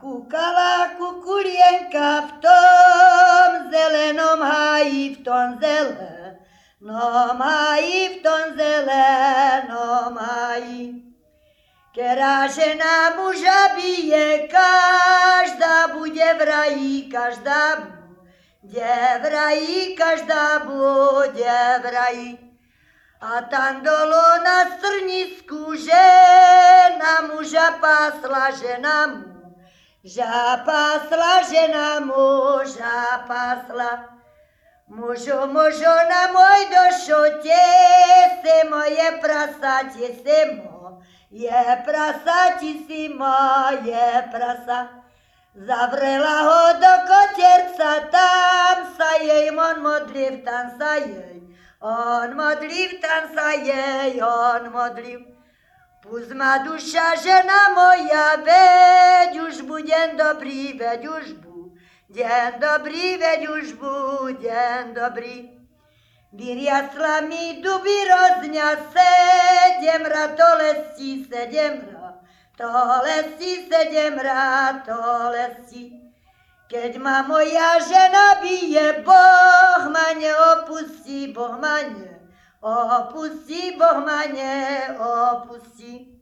kúkala kukulienka v tom zelenom háji, v tom zelenom háji, v tom zelenom háji. Ktorá žena muža bije, každá bude v raji, každá bude v raji, každá bude v raji. A tam dolu na strnisku žena muža pásla, žena muža pásla. Mužu, na môj došote se moje prasa, je prasa, ti si moje prasa. Zavrela ho do koterca, tam sa jej on modliv, tam sa jej on modliv, tam sa jej on modliv. Pust ma duša, žena moja, veď už budem dobrý, veď už budem dobrý, veď už budem dobrý. Vyriasla mi duby rozňa, sedemra, to lesí, sedemra, to lesí, sedemra, to lesí. Keď ma moja žena bije, Boh ma neopustí, Boh ma neopustí, Boh ma neopustí.